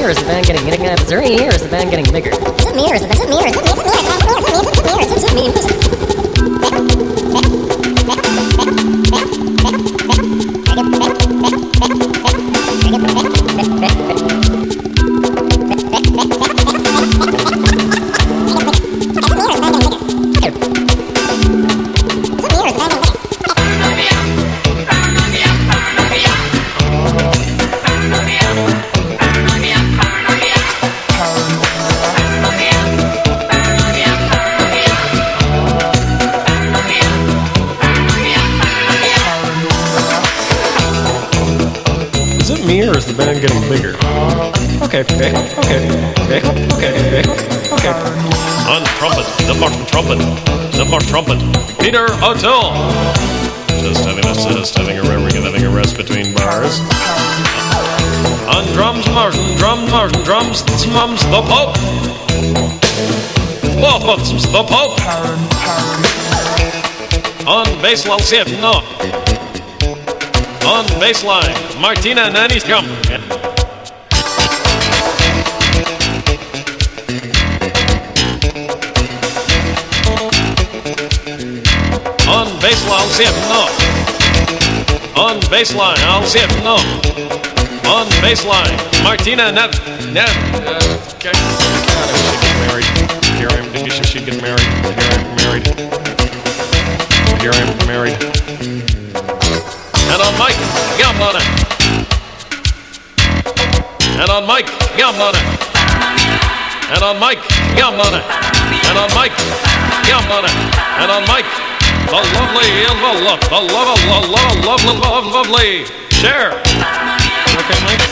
or is the band getting bigger? Is there any or is the band getting bigger? Is it me or is it me? Is it me? Is it me? Is it me? Is it me? Is it me? Me or is the band getting bigger? Okay. On trumpet, the Martin trumpet, Peter O'Toole. Just having a rest between bars. On drums, Martin, drums, mums, the Pope. Both the Pope. On bass, no. On baseline, Martina Naniskam. On baseline, I'll see it, no. On baseline, I'll see it, no. On baseline, Martina okay. Here I am, she'd get married. Here I am married. And on Mike Gamlona. And on Mike Gamlona. And on Mike Gamlona. And on Mike Gamlona. And on Mike, the lovely Cher. Okay, Mike.